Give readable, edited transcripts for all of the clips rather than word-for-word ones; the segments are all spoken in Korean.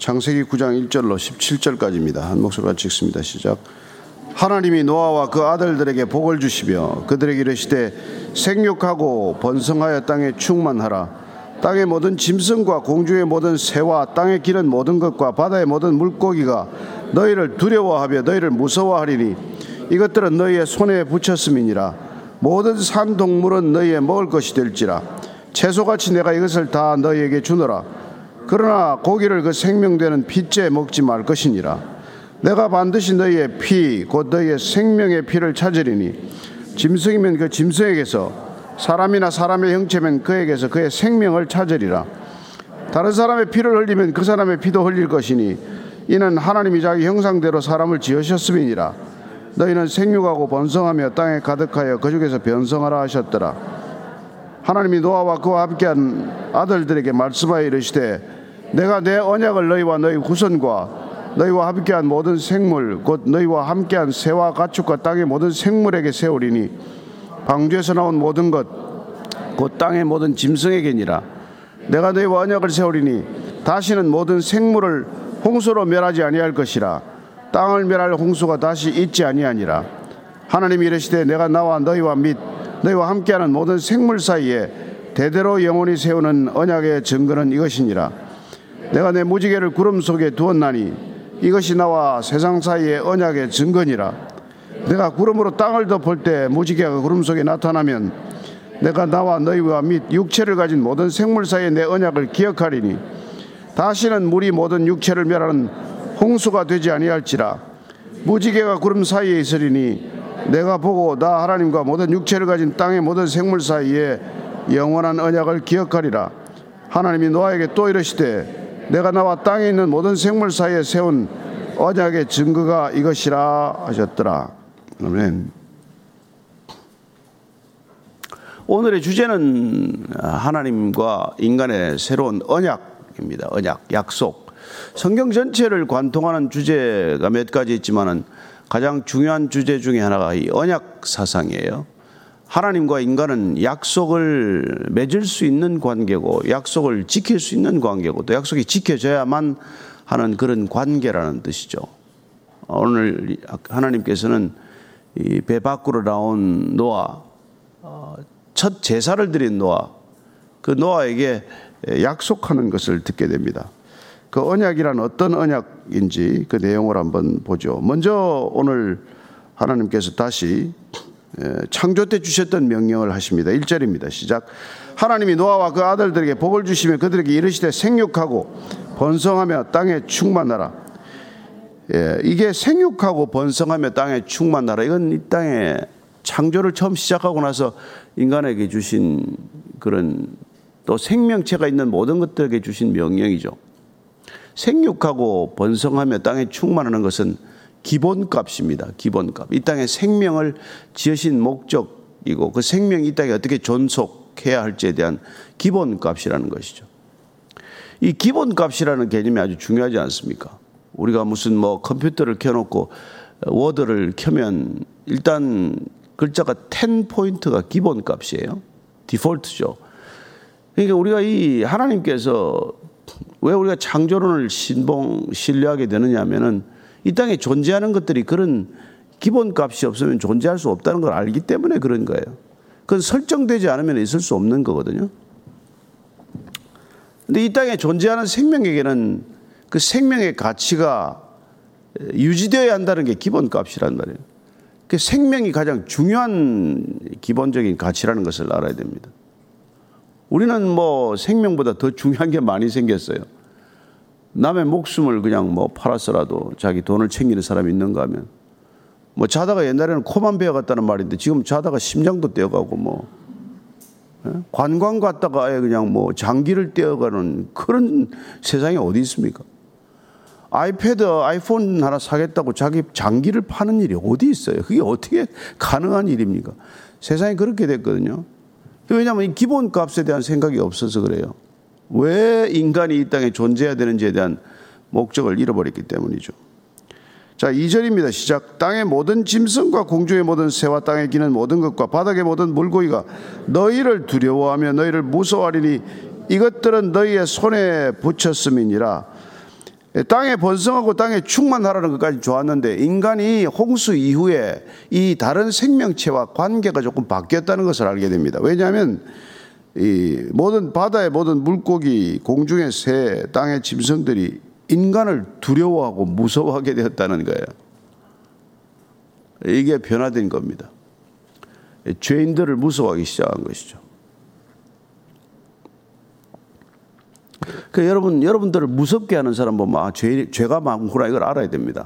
창세기 9장 1절로 17절까지입니다. 한 목소리 같이 읽습니다. 시작. 하나님이 노아와 그 아들들에게 복을 주시며 그들에게 이르시되 생육하고 번성하여 땅에 충만하라. 땅의 모든 짐승과 공중의 모든 새와 땅에 기는 모든 것과 바다의 모든 물고기가 너희를 두려워하며 너희를 무서워하리니 이것들은 너희의 손에 붙였음이니라. 모든 산 동물은 너희의 먹을 것이 될지라. 채소같이 내가 이것을 다 너희에게 주노라. 그러나 고기를 그 생명되는 피째 먹지 말 것이니라. 내가 반드시 너희의 피 곧 너희의 생명의 피를 찾으리니 짐승이면 그 짐승에게서 사람이나 사람의 형체면 그에게서 그의 생명을 찾으리라. 다른 사람의 피를 흘리면 그 사람의 피도 흘릴 것이니 이는 하나님이 자기 형상대로 사람을 지으셨음이니라. 너희는 생육하고 번성하며 땅에 가득하여 그 중에서 변성하라 하셨더라. 하나님이 노아와 그와 함께한 아들들에게 말씀하여 이르시되 내가 내 언약을 너희와 너희 후손과 너희와 함께한 모든 생물 곧 너희와 함께한 새와 가축과 땅의 모든 생물에게 세우리니 방주에서 나온 모든 것 곧 땅의 모든 짐승에게니라. 내가 너희와 언약을 세우리니 다시는 모든 생물을 홍수로 멸하지 아니할 것이라. 땅을 멸할 홍수가 다시 있지 아니하니라. 하나님이 이르시되 내가 나와 너희와 및 너희와 함께하는 모든 생물 사이에 대대로 영원히 세우는 언약의 증거는 이것이니라. 내가 내 무지개를 구름 속에 두었나니 이것이 나와 세상 사이의 언약의 증거니라. 내가 구름으로 땅을 덮을 때 무지개가 구름 속에 나타나면 내가 나와 너희와 및 육체를 가진 모든 생물 사이에 내 언약을 기억하리니 다시는 물이 모든 육체를 멸하는 홍수가 되지 아니할지라. 무지개가 구름 사이에 있으리니 내가 보고 나 하나님과 모든 육체를 가진 땅의 모든 생물 사이에 영원한 언약을 기억하리라. 하나님이 노아에게 또 이르시되 내가 나와 땅에 있는 모든 생물 사이에 세운 언약의 증거가 이것이라 하셨더라. 아멘. 오늘의 주제는 하나님과 인간의 새로운 언약입니다. 언약, 약속. 성경 전체를 관통하는 주제가 몇 가지 있지만은 가장 중요한 주제 중에 하나가 이 언약 사상이에요. 하나님과 인간은 약속을 맺을 수 있는 관계고 약속을 지킬 수 있는 관계고 또 약속이 지켜져야만 하는 그런 관계라는 뜻이죠. 오늘 하나님께서는 이 배 밖으로 나온 노아, 첫 제사를 드린 노아, 그 노아에게 약속하는 것을 듣게 됩니다. 그 언약이란 어떤 언약인지 그 내용을 한번 보죠. 먼저 오늘 하나님께서 다시 창조 때 주셨던 명령을 하십니다. 1절입니다. 시작. 하나님이 노아와 그 아들들에게 복을 주시며 그들에게 이르시되 생육하고 번성하며 땅에 충만하라. 이게 생육하고 번성하며 땅에 충만하라. 이건 이 땅에 창조를 처음 시작하고 나서 인간에게 주신 그런 또 생명체가 있는 모든 것들에게 주신 명령이죠. 생육하고 번성하며 땅에 충만하는 것은 기본값입니다. 기본값. 이 땅에 생명을 지으신 목적이고 그 생명이 이 땅에 어떻게 존속해야 할지에 대한 기본값이라는 것이죠. 이 기본값이라는 개념이 아주 중요하지 않습니까? 우리가 무슨 컴퓨터를 켜놓고 워드를 켜면 일단 글자가 10포인트가 기본값이에요. 디폴트죠. 그러니까 우리가 이 하나님께서 왜 우리가 창조론을 신뢰하게 되느냐 하면은 이 땅에 존재하는 것들이 그런 기본값이 없으면 존재할 수 없다는 걸 알기 때문에 그런 거예요. 그건 설정되지 않으면 있을 수 없는 거거든요. 근데 이 땅에 존재하는 생명에게는 그 생명의 가치가 유지되어야 한다는 게 기본값이란 말이에요. 그 생명이 가장 중요한 기본적인 가치라는 것을 알아야 됩니다. 우리는 생명보다 더 중요한 게 많이 생겼어요. 남의 목숨을 그냥 팔았어라도 자기 돈을 챙기는 사람이 있는가 하면 자다가 옛날에는 코만 베어갔다는 말인데 지금 자다가 심장도 떼어가고 관광 갔다가 아예 그냥 장기를 떼어가는 그런 세상이 어디 있습니까? 아이패드, 아이폰 하나 사겠다고 자기 장기를 파는 일이 어디 있어요? 그게 어떻게 가능한 일입니까? 세상이 그렇게 됐거든요. 왜냐하면 이 기본값에 대한 생각이 없어서 그래요. 왜 인간이 이 땅에 존재해야 되는지에 대한 목적을 잃어버렸기 때문이죠. 자, 2절입니다. 시작. 땅의 모든 짐승과 공중의 모든 새와 땅에 기는 모든 것과 바닥의 모든 물고기가 너희를 두려워하며 너희를 무서워하리니 이것들은 너희의 손에 붙였음이니라. 땅에 번성하고 땅에 충만하라는 것까지 좋았는데 인간이 홍수 이후에 이 다른 생명체와 관계가 조금 바뀌었다는 것을 알게 됩니다. 왜냐하면 이 모든 바다의 모든 물고기, 공중의 새, 땅의 짐승들이 인간을 두려워하고 무서워하게 되었다는 거예요. 이게 변화된 겁니다. 죄인들을 무서워하기 시작한 것이죠. 그 여러분들을 무섭게 하는 사람 보면 죄가 많구나 이걸 알아야 됩니다.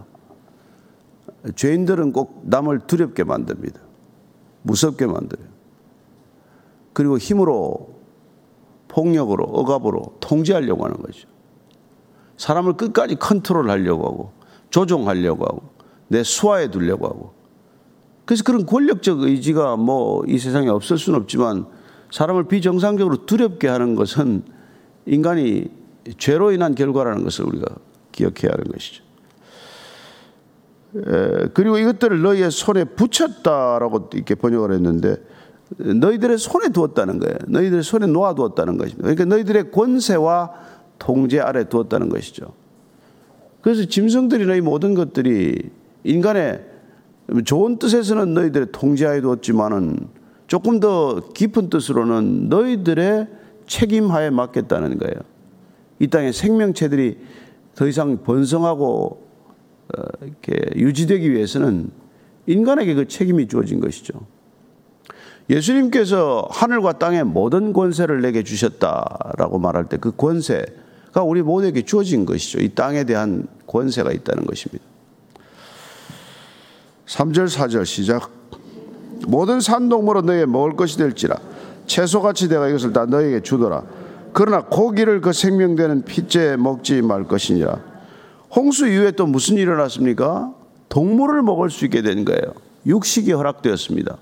죄인들은 꼭 남을 두렵게 만듭니다. 무섭게 만들어요. 그리고 힘으로, 폭력으로, 억압으로 통제하려고 하는 거죠. 사람을 끝까지 컨트롤하려고 하고 조종하려고 하고 내 수하에 두려고 하고. 그래서 그런 권력적 의지가 이 세상에 없을 수는 없지만 사람을 비정상적으로 두렵게 하는 것은 인간이 죄로 인한 결과라는 것을 우리가 기억해야 하는 것이죠. 그리고 이것들을 너희의 손에 붙였다라고 이렇게 번역을 했는데 너희들의 손에 두었다는 거예요. 너희들의 손에 놓아두었다는 것입니다. 그러니까 너희들의 권세와 통제 아래 두었다는 것이죠. 그래서 짐승들이나 이 모든 것들이 인간의 좋은 뜻에서는 너희들의 통제하에 두었지만은 조금 더 깊은 뜻으로는 너희들의 책임하에 맡겼다는 거예요. 이 땅의 생명체들이 더 이상 번성하고 이렇게 유지되기 위해서는 인간에게 그 책임이 주어진 것이죠. 예수님께서 하늘과 땅의 모든 권세를 내게 주셨다라고 말할 때 그 권세가 우리 모두에게 주어진 것이죠. 이 땅에 대한 권세가 있다는 것입니다. 3절 4절 시작. 모든 산동물은 너희의 먹을 것이 될지라 채소같이 내가 이것을 다 너희에게 주더라. 그러나 고기를 그 생명되는 핏째 먹지 말 것이니라. 홍수 이후에 또 무슨 일이 일어났습니까? 동물을 먹을 수 있게 된 거예요. 육식이 허락되었습니다.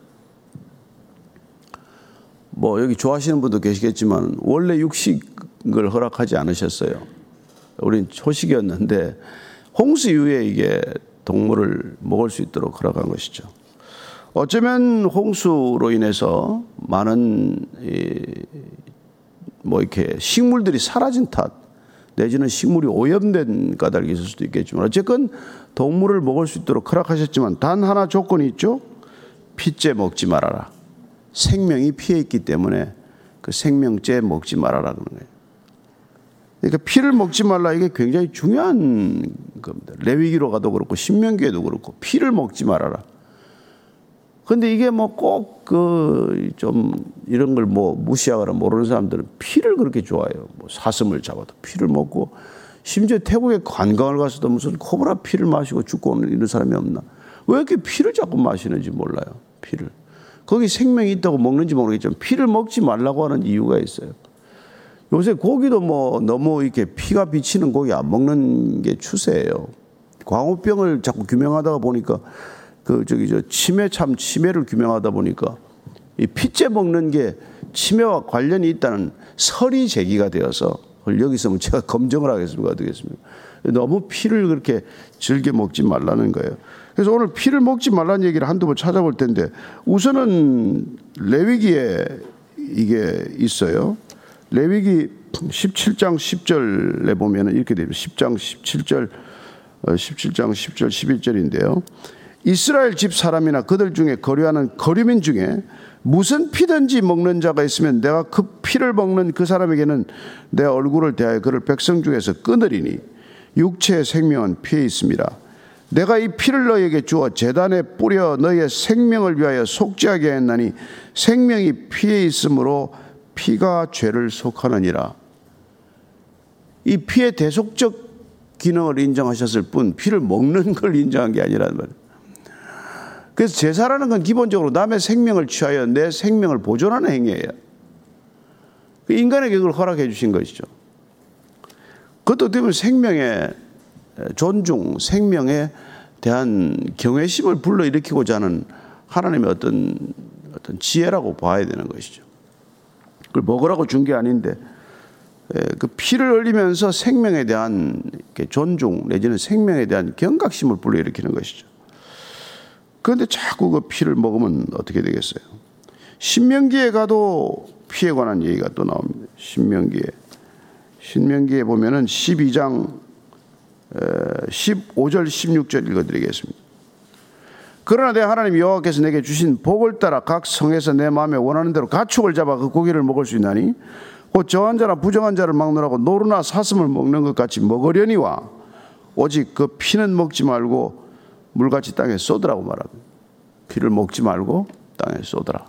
여기 좋아하시는 분도 계시겠지만 원래 육식을 허락하지 않으셨어요. 우린 초식이었는데 홍수 이후에 이게 동물을 먹을 수 있도록 허락한 것이죠. 어쩌면 홍수로 인해서 많은 이렇게 식물들이 사라진 탓 내지는 식물이 오염된 까닭이 있을 수도 있겠지만 어쨌건 동물을 먹을 수 있도록 허락하셨지만 단 하나 조건이 있죠. 핏째 먹지 말아라. 생명이 피해 있기 때문에 그 생명째 먹지 말아라 그런 거예요. 그러니까 피를 먹지 말라 이게 굉장히 중요한 겁니다. 레위기로 가도 그렇고 신명기에도 그렇고 피를 먹지 말아라. 근데 이게 꼭 좀 이런 걸 무시하거나 모르는 사람들은 피를 그렇게 좋아해요. 사슴을 잡아도 피를 먹고 심지어 태국에 관광을 가서도 무슨 코브라 피를 마시고 죽고 오는 이런 사람이 없나? 왜 이렇게 피를 자꾸 마시는지 몰라요. 피를. 거기 생명이 있다고 먹는지 모르겠지만 피를 먹지 말라고 하는 이유가 있어요. 요새 고기도 너무 이렇게 피가 비치는 고기 안 먹는 게 추세예요. 광우병을 자꾸 규명하다가 보니까 치매를 규명하다 보니까 이 핏째 먹는 게 치매와 관련이 있다는 설이 제기가 되어서 여기 있으면 제가 검증을 하겠습니까? 어떻겠습니까? 너무 피를 그렇게 즐겨 먹지 말라는 거예요. 그래서 오늘 피를 먹지 말라는 얘기를 한두 번 찾아볼 텐데 우선은 레위기에 이게 있어요. 레위기 17장 10절에 보면 이렇게 됩니다. 17장 10절 11절인데요. 이스라엘 집 사람이나 그들 중에 거류하는 거류민 중에 무슨 피든지 먹는 자가 있으면 내가 그 피를 먹는 그 사람에게는 내 얼굴을 대하여 그를 백성 중에서 끊으리니 육체의 생명은 피에 있습니다. 내가 이 피를 너희에게 주어 제단에 뿌려 너희의 생명을 위하여 속죄하게 했나니 생명이 피에 있으므로 피가 죄를 속하느니라. 이 피의 대속적 기능을 인정하셨을 뿐 피를 먹는 걸 인정한 게 아니라는 말이에요. 그래서 제사라는 건 기본적으로 남의 생명을 취하여 내 생명을 보존하는 행위예요. 인간에게 그걸 허락해 주신 것이죠. 그것도 어떻게 보면 생명의 존중, 생명에 대한 경외심을 불러일으키고자 하는 하나님의 어떤 지혜라고 봐야 되는 것이죠. 그걸 먹으라고 준 게 아닌데 그 피를 흘리면서 생명에 대한 존중 내지는 생명에 대한 경각심을 불러일으키는 것이죠. 그런데 자꾸 그 피를 먹으면 어떻게 되겠어요? 신명기에 가도 피에 관한 얘기가 또 나옵니다. 신명기에 보면은 12장 15절 16절 읽어드리겠습니다. 그러나 내 하나님 여호와께서 내게 주신 복을 따라 각 성에서 내 마음에 원하는 대로 가축을 잡아 그 고기를 먹을 수 있나니 곧 정한 자나 부정한 자를 막론하고 노루나 사슴을 먹는 것 같이 먹으려니와 오직 그 피는 먹지 말고 물같이 땅에 쏟으라고 말합니다. 피를 먹지 말고 땅에 쏟으라.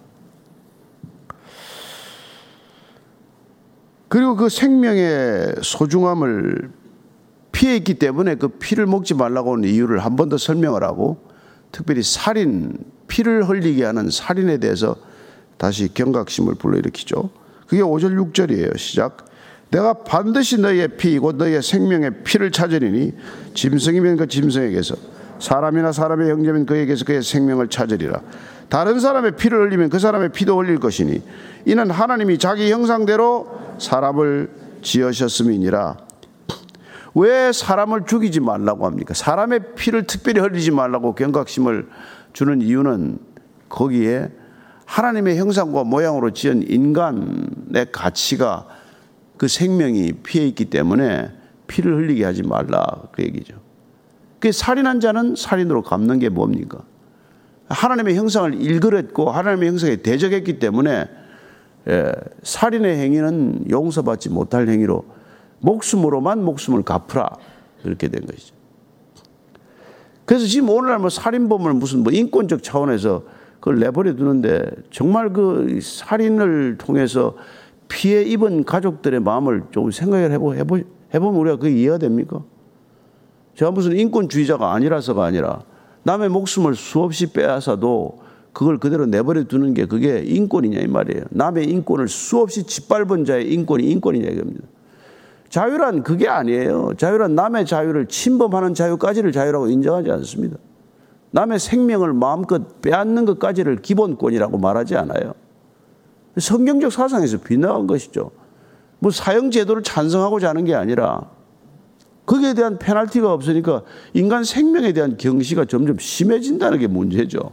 그리고 그 생명의 소중함을 피해 있기 때문에 그 피를 먹지 말라고 하는 이유를 한 번 더 설명을 하고 특별히 살인, 피를 흘리게 하는 살인에 대해서 다시 경각심을 불러일으키죠. 그게 5절 6절이에요. 시작. 내가 반드시 너희의 피 곧 너희의 생명의 피를 찾으리니 짐승이면 그 짐승에게서 사람이나 사람의 형제면 그에게서 그의 생명을 찾으리라. 다른 사람의 피를 흘리면 그 사람의 피도 흘릴 것이니 이는 하나님이 자기 형상대로 사람을 지으셨음이니라. 왜 사람을 죽이지 말라고 합니까? 사람의 피를 특별히 흘리지 말라고 경각심을 주는 이유는 거기에 하나님의 형상과 모양으로 지은 인간의 가치가 그 생명이 피해 있기 때문에 피를 흘리게 하지 말라 그 얘기죠. 그 살인한 자는 살인으로 갚는 게 뭡니까? 하나님의 형상을 일그렸고 하나님의 형상에 대적했기 때문에 살인의 행위는 용서받지 못할 행위로 목숨으로만 목숨을 갚으라 이렇게 된 것이죠. 그래서 지금 오늘날 뭐 살인범을 무슨 뭐 인권적 차원에서 그걸 내버려 두는데 정말 그 살인을 통해서 피해 입은 가족들의 마음을 좀 생각을 해보면 우리가 그게 이해가 됩니까? 제가 무슨 인권주의자가 아니라서가 아니라 남의 목숨을 수없이 빼앗아도 그걸 그대로 내버려 두는 게 그게 인권이냐 이 말이에요. 남의 인권을 수없이 짓밟은 자의 인권이 인권이냐 이겁니다. 자유란 그게 아니에요. 자유란 남의 자유를 침범하는 자유까지를 자유라고 인정하지 않습니다. 남의 생명을 마음껏 빼앗는 것까지를 기본권이라고 말하지 않아요. 성경적 사상에서 빗나간 것이죠. 뭐 사형제도를 찬성하고자 하는 게 아니라 거기에 대한 페널티가 없으니까 인간 생명에 대한 경시가 점점 심해진다는 게 문제죠.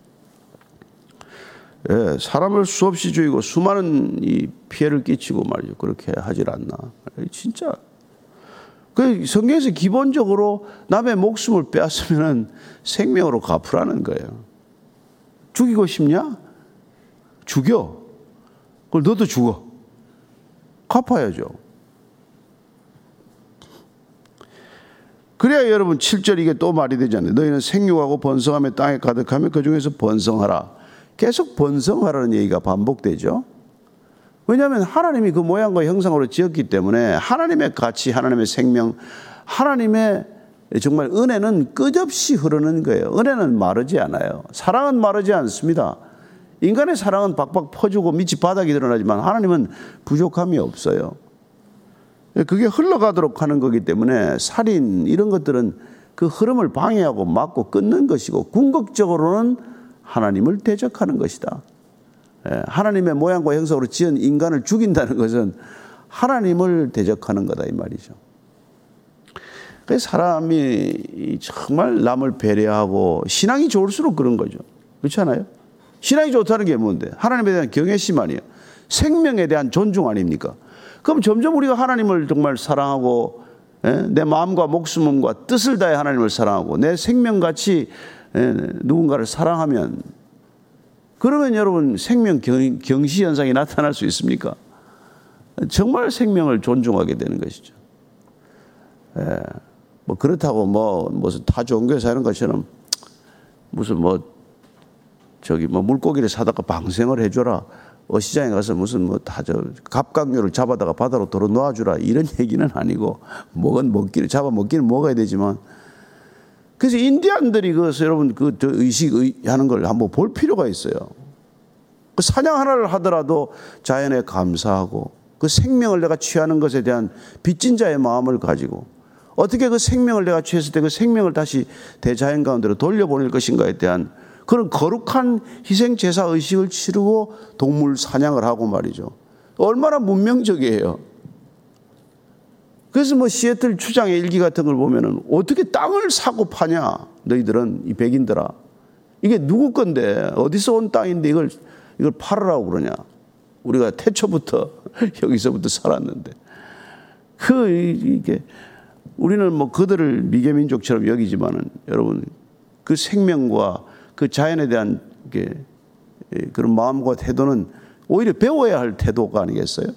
예, 사람을 수없이 죽이고 수많은 이 피해를 끼치고 말이죠. 그렇게 하질 않나. 진짜. 그 성경에서 기본적으로 남의 목숨을 빼앗으면 생명으로 갚으라는 거예요. 죽이고 싶냐? 죽여. 그걸 너도 죽어. 갚아야죠. 그래야 여러분 7절 이게 또 말이 되잖아요. 너희는 생육하고 번성하며 땅에 가득하며 그 중에서 번성하라. 계속 번성하라는 얘기가 반복되죠. 왜냐하면 하나님이 그 모양과 형상으로 지었기 때문에 하나님의 가치, 하나님의 생명, 하나님의 정말 은혜는 끝없이 흐르는 거예요. 은혜는 마르지 않아요. 사랑은 마르지 않습니다. 인간의 사랑은 박박 퍼주고 밑이 바닥이 드러나지만 하나님은 부족함이 없어요. 그게 흘러가도록 하는 거기 때문에 살인 이런 것들은 그 흐름을 방해하고 막고 끊는 것이고 궁극적으로는 하나님을 대적하는 것이다. 하나님의 모양과 형상으로 지은 인간을 죽인다는 것은 하나님을 대적하는 거다 이 말이죠. 그래서 사람이 정말 남을 배려하고 신앙이 좋을수록 그런 거죠. 그렇지 않아요? 신앙이 좋다는 게 뭔데? 하나님에 대한 경외심 아니에요. 생명에 대한 존중 아닙니까? 그럼 점점 우리가 하나님을 정말 사랑하고 내 마음과 목숨과 뜻을 다해 하나님을 사랑하고 내 생명같이 누군가를 사랑하면 그러면 여러분 생명 경시 현상이 나타날 수 있습니까? 정말 생명을 존중하게 되는 것이죠. 뭐 그렇다고 무슨 타 종교에서 하는 것처럼 무슨 저기 물고기를 사다가 방생을 해줘라. 어시장에 가서 무슨 갑각류를 잡아다가 바다로 도로 놓아주라. 이런 얘기는 아니고 잡아먹기는 먹어야 되지만 그래서 인디안들이 여러분 의식하는 걸 한번 볼 필요가 있어요. 그 사냥 하나를 하더라도 자연에 감사하고 그 생명을 내가 취하는 것에 대한 빚진 자의 마음을 가지고 어떻게 그 생명을 내가 취했을 때 그 생명을 다시 대자연 가운데로 돌려보낼 것인가에 대한 그런 거룩한 희생 제사 의식을 치르고 동물 사냥을 하고 말이죠. 얼마나 문명적이에요. 그래서 시애틀 추장의 일기 같은 걸 보면은 어떻게 땅을 사고 파냐? 너희들은 이 백인들아. 이게 누구 건데 어디서 온 땅인데 이걸 팔으라고 그러냐? 우리가 태초부터 여기서부터 살았는데 이게 우리는 뭐 그들을 미개민족처럼 여기지만은 여러분 그 생명과 그 자연에 대한 그런 마음과 태도는 오히려 배워야 할 태도가 아니겠어요?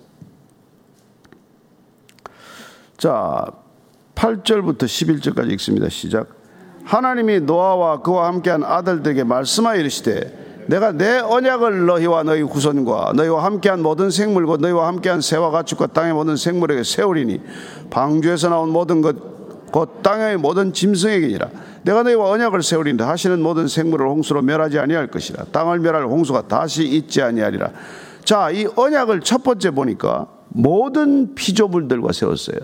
자, 8절부터 11절까지 읽습니다. 시작. 하나님이 노아와 그와 함께한 아들들에게 말씀하여 이르시되 내가 내 언약을 너희와 너희 후손과 너희와 함께한 모든 생물과 너희와 함께한 새와 가축과 땅의 모든 생물에게 세우리니 방주에서 나온 모든 것 곧 땅의 모든 짐승에게니라. 내가 너희와 언약을 세우리니 하시는 모든 생물을 홍수로 멸하지 아니할 것이라. 땅을 멸할 홍수가 다시 있지 아니하리라. 자, 이 언약을 첫 번째 보니까 모든 피조물들과 세웠어요.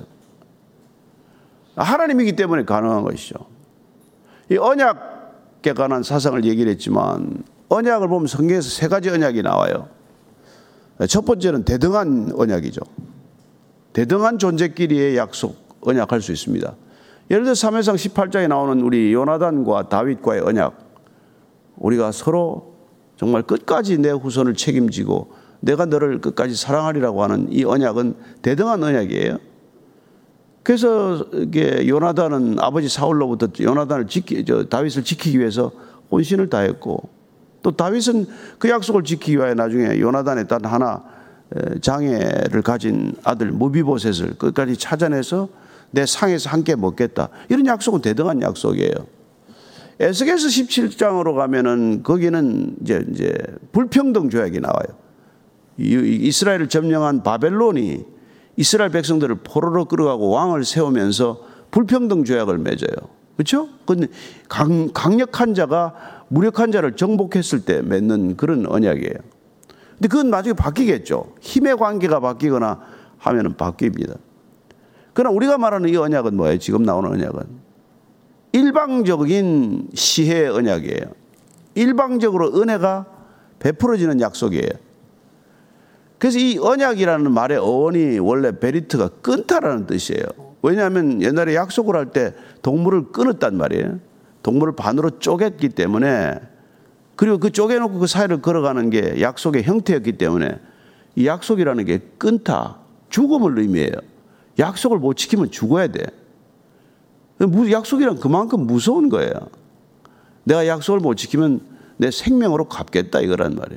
하나님이기 때문에 가능한 것이죠. 이 언약에 관한 사상을 얘기를 했지만 언약을 보면 성경에서 세 가지 언약이 나와요. 첫 번째는 대등한 언약이죠. 대등한 존재끼리의 약속, 언약할 수 있습니다. 예를 들어 사무엘상 18장에 나오는 우리 요나단과 다윗과의 언약, 우리가 서로 정말 끝까지 내 후손을 책임지고 내가 너를 끝까지 사랑하리라고 하는 이 언약은 대등한 언약이에요. 그래서 이게 요나단은 아버지 사울로부터 다윗을 지키기 위해서 혼신을 다했고, 또 다윗은 그 약속을 지키기 위해 나중에 요나단의 딸 하나 장애를 가진 아들 무비보셋을 끝까지 찾아내서 내 상에서 함께 먹겠다. 이런 약속은 대등한 약속이에요. 에스겔서 17장으로 가면은 거기는 이제 불평등 조약이 나와요. 이스라엘을 점령한 바벨론이 이스라엘 백성들을 포로로 끌어가고 왕을 세우면서 불평등 조약을 맺어요. 그렇죠? 근데 강력한 자가 무력한 자를 정복했을 때 맺는 그런 언약이에요. 근데 그건 나중에 바뀌겠죠. 힘의 관계가 바뀌거나 하면은 바뀝니다. 그러나 우리가 말하는 이 언약은 뭐예요? 지금 나오는 언약은 일방적인 시혜의 언약이에요. 일방적으로 은혜가 베풀어지는 약속이에요. 그래서 이 언약이라는 말의 어원이 원래 베리트가 끊다라는 뜻이에요. 왜냐하면 옛날에 약속을 할 때 동물을 끊었단 말이에요. 동물을 반으로 쪼갰기 때문에, 그리고 그 쪼개놓고 그 사이를 걸어가는 게 약속의 형태였기 때문에 이 약속이라는 게 끊다, 죽음을 의미해요. 약속을 못 지키면 죽어야 돼. 약속이란 그만큼 무서운 거예요. 내가 약속을 못 지키면 내 생명으로 갚겠다 이거란 말이에요.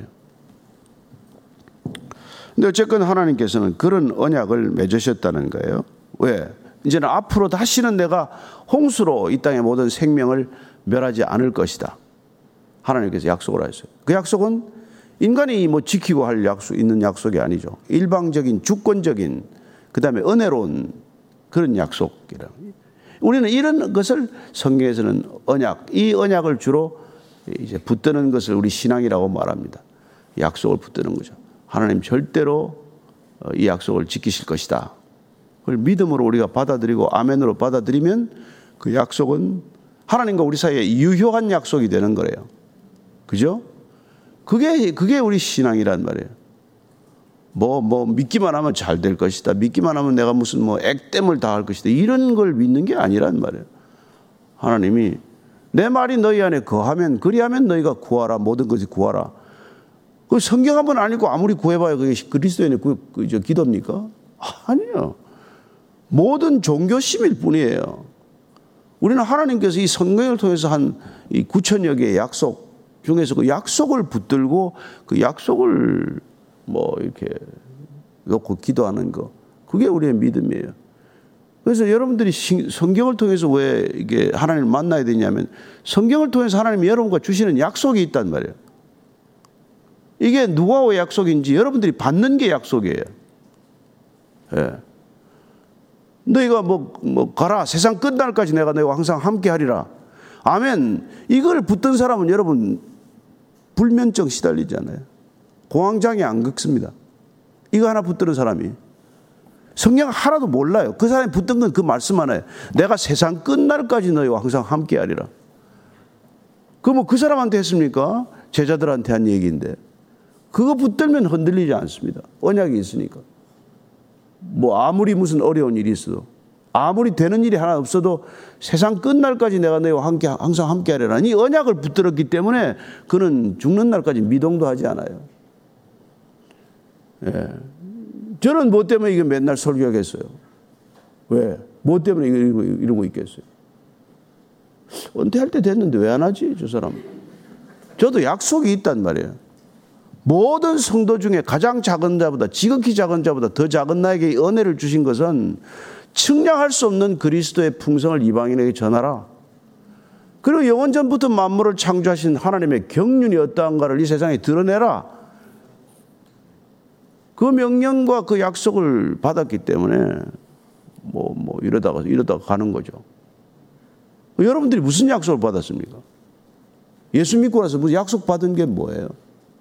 근데 어쨌건 하나님께서는 그런 언약을 맺으셨다는 거예요. 왜? 이제는 앞으로 다시는 내가 홍수로 이 땅의 모든 생명을 멸하지 않을 것이다. 하나님께서 약속을 하셨어요. 그 약속은 인간이 뭐 지키고 할 있는 약속이 아니죠. 일방적인 주권적인, 그 다음에 은혜로운 그런 약속이라. 우리는 이런 것을 성경에서는 언약, 이 언약을 주로 이제 붙드는 것을 우리 신앙이라고 말합니다. 약속을 붙드는 거죠. 하나님 절대로 이 약속을 지키실 것이다. 그걸 믿음으로 우리가 받아들이고 아멘으로 받아들이면 그 약속은 하나님과 우리 사이에 유효한 약속이 되는 거래요. 그죠? 그게 우리 신앙이란 말이에요. 믿기만 하면 잘 될 것이다. 믿기만 하면 내가 무슨 액땜을 다 할 것이다. 이런 걸 믿는 게 아니란 말이에요. 하나님이 내 말이 너희 안에 거하면, 그리하면 너희가 구하라. 모든 것이 구하라. 그 성경 한번 안 읽고 아무리 구해봐야 그게 그리스도인의 기도입니까? 아니에요. 모든 종교심일 뿐이에요. 우리는 하나님께서 이 성경을 통해서 한 이 9,000여 개의 약속 중에서 그 약속을 붙들고 그 약속을 이렇게 놓고 기도하는 거, 그게 우리의 믿음이에요. 그래서 여러분들이 성경을 통해서 왜 이게 하나님을 만나야 되냐면, 성경을 통해서 하나님이 여러분과 주시는 약속이 있단 말이에요. 이게 누구와의 약속인지 여러분들이 받는 게 약속이에요. 예. 너희가 가라. 세상 끝날까지 내가 너희와 항상 함께 하리라. 아멘. 이걸 붙든 사람은 여러분 불면증 시달리잖아요. 공황장애 안 겪습니다. 이거 하나 붙드는 사람이. 성경 하나도 몰라요. 그 사람이 붙든 건 그 말씀 하나예요. 내가 세상 끝날까지 너희와 항상 함께 하리라. 그 사람한테 했습니까? 제자들한테 한 얘기인데. 그거 붙들면 흔들리지 않습니다. 언약이 있으니까. 아무리 무슨 어려운 일이 있어도, 아무리 되는 일이 하나 없어도 세상 끝날까지 내가 너희와 항상 함께 하리라. 이 언약을 붙들었기 때문에 그는 죽는 날까지 미동도 하지 않아요. 예. 저는 뭐 때문에 이게 맨날 설교하겠어요? 왜? 뭐 때문에 이러고 있겠어요? 은퇴할 때 됐는데 왜 안 하지, 저 사람? 저도 약속이 있단 말이에요. 모든 성도 중에 가장 작은 자보다, 지극히 작은 자보다 더 작은 나에게 은혜를 주신 것은 측량할 수 없는 그리스도의 풍성을 이방인에게 전하라. 그리고 영원전부터 만물을 창조하신 하나님의 경륜이 어떠한가를 이 세상에 드러내라. 그 명령과 그 약속을 받았기 때문에 이러다가 가는 거죠. 여러분들이 무슨 약속을 받았습니까? 예수 믿고 나서 무슨 약속 받은 게 뭐예요?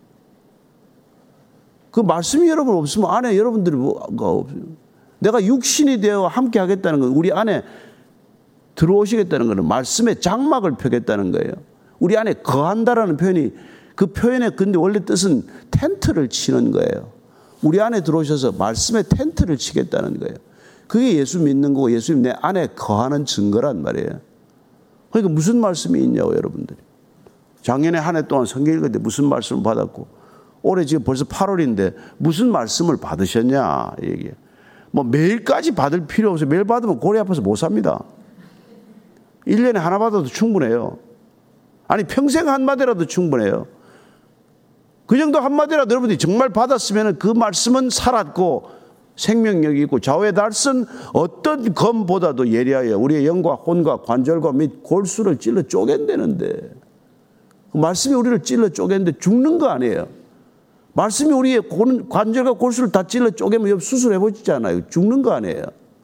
그 말씀이 여러분 없으면 안에 여러분들이 뭐가 없어요. 내가 육신이 되어 함께 하겠다는 건 우리 안에 들어오시겠다는 것은 말씀의 장막을 펴겠다는 거예요. 우리 안에 거한다라는 표현이 그 표현의 근데 원래 뜻은 텐트를 치는 거예요. 우리 안에 들어오셔서 말씀의 텐트를 치겠다는 거예요. 그게 예수 믿는 거고 예수님 내 안에 거하는 증거란 말이에요. 그러니까 무슨 말씀이 있냐고 여러분들이. 작년에 한 해 동안 성경 읽을 때 무슨 말씀을 받았고 올해 지금 벌써 8월인데 무슨 말씀을 받으셨냐 얘기해요. 매일까지 받을 필요 없어요. 매일 받으면 골이 아파서 못 삽니다. 1년에 하나 받아도 충분해요. 아니 평생 한마디라도 충분해요. 그 정도 한마디라도 여러분들이 정말 받았으면 그 말씀은 살았고 생명력이 있고 좌우의 달선 어떤 검보다도 예리하여 우리의 영과 혼과 관절과 및 골수를 찔러 쪼갠다는데 그 말씀이 우리를 찔러 쪼갠데 죽는 거 아니에요. 말씀이 우리의 관절과 골수를 다 찔러 쪼개면 수술해 보시잖아요. 죽는 거 아니에요.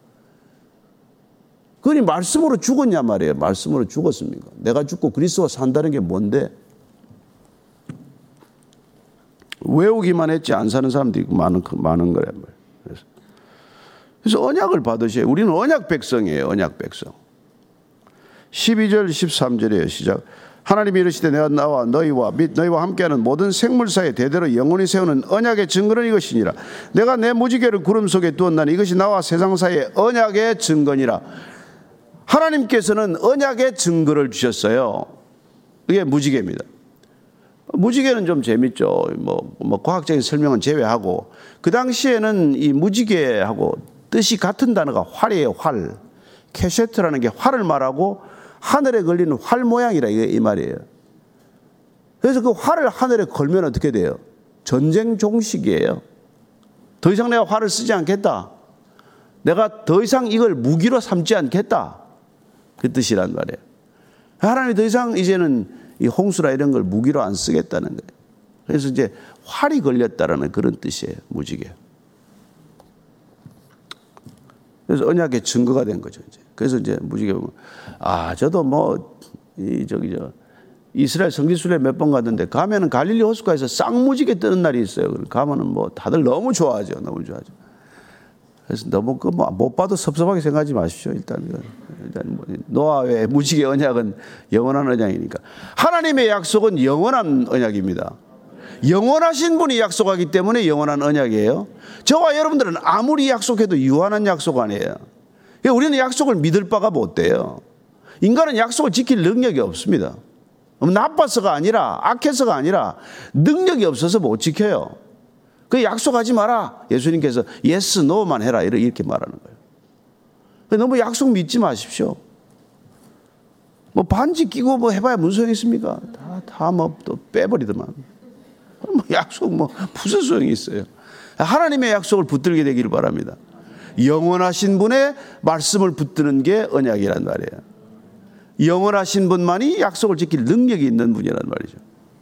그러니 말씀으로 죽었냐 말이에요. 말씀으로 죽었습니까? 내가 죽고 그리스도가 산다는 게 뭔데? 외우기만 했지 안 사는 사람들이 많은 거란 말이에요. 그래서 언약을 받으셔야 우리는 언약 백성이에요. 언약 백성. 12절 13절이에요. 시작. 하나님이 이르시되 내가 나와 너희와 및 너희와 함께하는 모든 생물사에 대대로 영원히 세우는 언약의 증거는 이것이니라. 내가 내 무지개를 구름 속에 두었나니 이것이 나와 세상 사이의 언약의 증거니라. 하나님께서는 언약의 증거를 주셨어요. 이게 무지개입니다. 무지개는 좀 재밌죠. 과학적인 설명은 제외하고 그 당시에는 이 무지개하고 뜻이 같은 단어가 활이에요. 활. 캐세트라는 게 활을 말하고 하늘에 걸리는 활 모양이라 이 말이에요. 그래서 그 활을 하늘에 걸면 어떻게 돼요? 전쟁 종식이에요. 더 이상 내가 활을 쓰지 않겠다. 내가 더 이상 이걸 무기로 삼지 않겠다. 그 뜻이란 말이에요. 하나님이 더 이상 이제는 이 홍수라 이런 걸 무기로 안 쓰겠다는 거예요. 그래서 이제 활이 걸렸다라는 그런 뜻이에요. 무지개. 그래서 언약의 증거가 된 거죠. 이제. 그래서 이제 무지개 보면 저도 이스라엘 성지순례 몇 번 갔는데 가면은 갈릴리 호숫가에서 쌍무지개 뜨는 날이 있어요. 가면은 다들 너무 좋아하죠. 너무 좋아하죠. 그래서 너무 못 봐도 섭섭하게 생각하지 마십시오. 일단 노아의 무지개 언약은 영원한 언약이니까. 하나님의 약속은 영원한 언약입니다. 영원하신 분이 약속하기 때문에 영원한 언약이에요. 저와 여러분들은 아무리 약속해도 유한한 약속 아니에요. 우리는 약속을 믿을 바가 못 돼요. 인간은 약속을 지킬 능력이 없습니다. 나빠서가 아니라 악해서가 아니라 능력이 없어서 못 지켜요. 그 약속하지 마라. 예수님께서 yes, no만 해라 이렇게 말하는 거예요. 너무 약속 믿지 마십시오. 반지 끼고 해봐야 무슨 소용이 있습니까? 다 또 빼버리더만. 약속 무슨 소용이 있어요. 하나님의 약속을 붙들게 되기를 바랍니다. 영원하신 분의 말씀을 붙드는 게 언약이란 말이에요. 영원하신 분만이 약속을 지킬 능력이 있는 분이란 말이죠.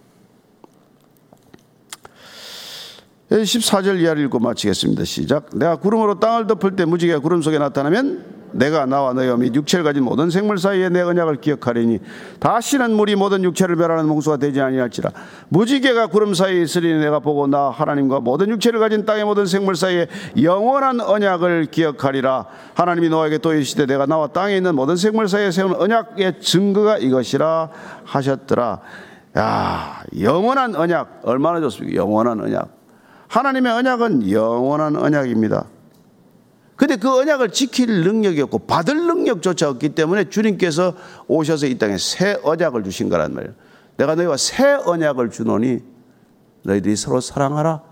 14절 이하를 읽고 마치겠습니다. 시작. 내가 구름으로 땅을 덮을 때 무지개가 구름 속에 나타나면 내가 나와 너희와 및 육체를 가진 모든 생물 사이에 내 언약을 기억하리니 다시는 물이 모든 육체를 멸하는 홍수가 되지 아니할지라. 무지개가 구름 사이에 있으리니 내가 보고 나 하나님과 모든 육체를 가진 땅의 모든 생물 사이에 영원한 언약을 기억하리라. 하나님이 노아에게 또 이르시되 내가 나와 땅에 있는 모든 생물 사이에 세운 언약의 증거가 이것이라 하셨더라. 야, 영원한 언약 얼마나 좋습니까? 영원한 언약. 하나님의 언약은 영원한 언약입니다. 근데 그 언약을 지킬 능력이 없고 받을 능력조차 없기 때문에 주님께서 오셔서 이 땅에 새 언약을 주신 거란 말이에요. 내가 너희와 새 언약을 주노니 너희들이 서로 사랑하라.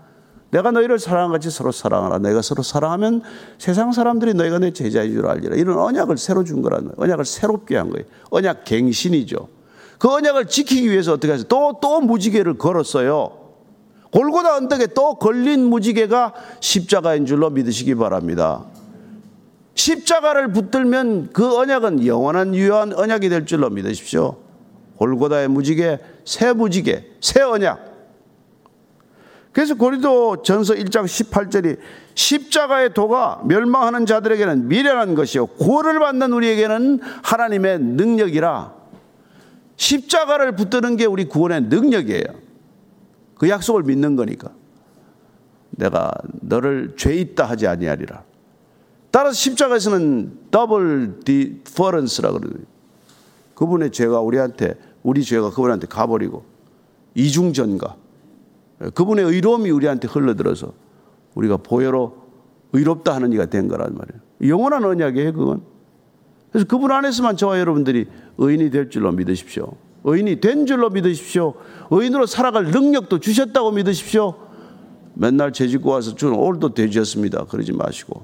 내가 너희를 사랑한 같이 서로 사랑하라. 너희가 서로 사랑하면 세상 사람들이 너희가 내 제자인 줄 알리라. 이런 언약을 새로 준 거라는 거예요. 언약을 새롭게 한 거예요. 언약 갱신이죠. 그 언약을 지키기 위해서 어떻게 하세요? 또 무지개를 걸었어요. 골고다 언덕에 또 걸린 무지개가 십자가인 줄로 믿으시기 바랍니다. 십자가를 붙들면 그 언약은 영원한 유효한 언약이 될 줄로 믿으십시오. 골고다의 무지개, 새 언약. 그래서 고린도전서 1장 18절이 십자가의 도가 멸망하는 자들에게는 미련한 것이요 구원을 받는 우리에게는 하나님의 능력이라. 십자가를 붙드는 게 우리 구원의 능력이에요. 그 약속을 믿는 거니까. 내가 너를 죄 있다 하지 아니하리라. 따라서 십자가에서는 더블 디퍼런스라고 그러거든요. 그분의 죄가 우리 죄가 그분한테 가버리고 이중전가. 그분의 의로움이 우리한테 흘러들어서 우리가 보혈로 의롭다 하는 이가 된 거란 말이에요. 영원한 언약이에요, 그건. 그래서 그분 안에서만 저와 여러분들이 의인이 될 줄로 믿으십시오. 의인이 된 줄로 믿으십시오. 의인으로 살아갈 능력도 주셨다고 믿으십시오. 맨날 죄짓고 와서 저는 오늘도 돼지였습니다. 그러지 마시고.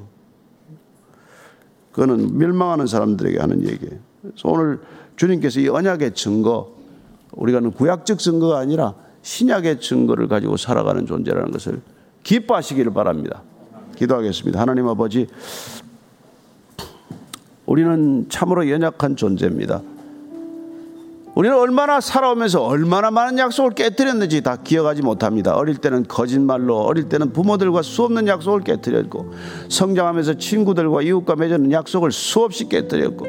그거는 멸망하는 사람들에게 하는 얘기예요. 그래서 오늘 주님께서 이 언약의 증거, 우리가는 구약적 증거가 아니라 신약의 증거를 가지고 살아가는 존재라는 것을 기뻐하시기를 바랍니다. 기도하겠습니다. 하나님 아버지, 우리는 참으로 연약한 존재입니다. 우리는 얼마나 살아오면서 얼마나 많은 약속을 깨뜨렸는지 다 기억하지 못합니다. 어릴 때는 거짓말로, 어릴 때는 부모들과 수없는 약속을 깨뜨렸고, 성장하면서 친구들과 이웃과 맺는 약속을 수없이 깨뜨렸고,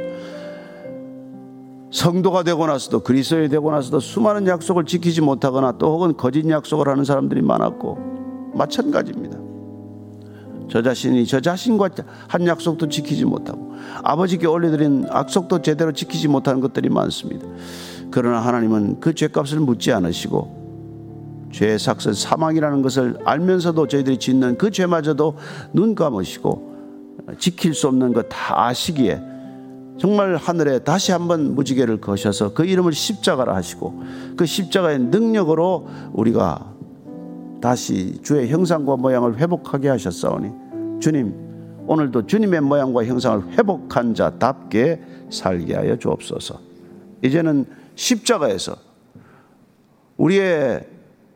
성도가 되고 나서도, 그리스도인이 되고 나서도 수많은 약속을 지키지 못하거나 또 혹은 거짓 약속을 하는 사람들이 많았고, 마찬가지입니다. 저 자신이 저 자신과 한 약속도 지키지 못하고 아버지께 올려드린 약속도 제대로 지키지 못하는 것들이 많습니다. 그러나 하나님은 그 죄값을 묻지 않으시고 죄의 삭은 사망이라는 것을 알면서도 저희들이 짓는 그 죄마저도 눈 감으시고 지킬 수 없는 것 다 아시기에 정말 하늘에 다시 한번 무지개를 거셔서 그 이름을 십자가라 하시고 그 십자가의 능력으로 우리가 다시 주의 형상과 모양을 회복하게 하셨사오니 주님, 오늘도 주님의 모양과 형상을 회복한 자답게 살게 하여 주옵소서. 이제는 십자가에서 우리의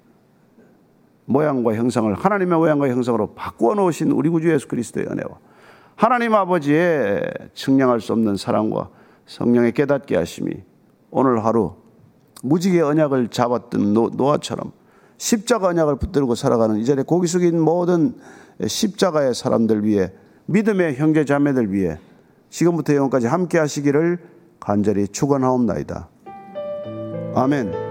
모양과 형상을 하나님의 모양과 형상으로 바꾸어 놓으신 우리 구주 예수 그리스도의 은혜와 하나님 아버지의 측량할 수 없는 사랑과 성령의 깨닫게 하심이 오늘 하루 무지개 언약을 잡았던 노아처럼 십자가 언약을 붙들고 살아가는 이 자리에 고기 숙인 모든 십자가의 사람들 위해, 믿음의 형제 자매들 위해 지금부터 영원까지 함께 하시기를 간절히 축원하옵나이다. 아멘.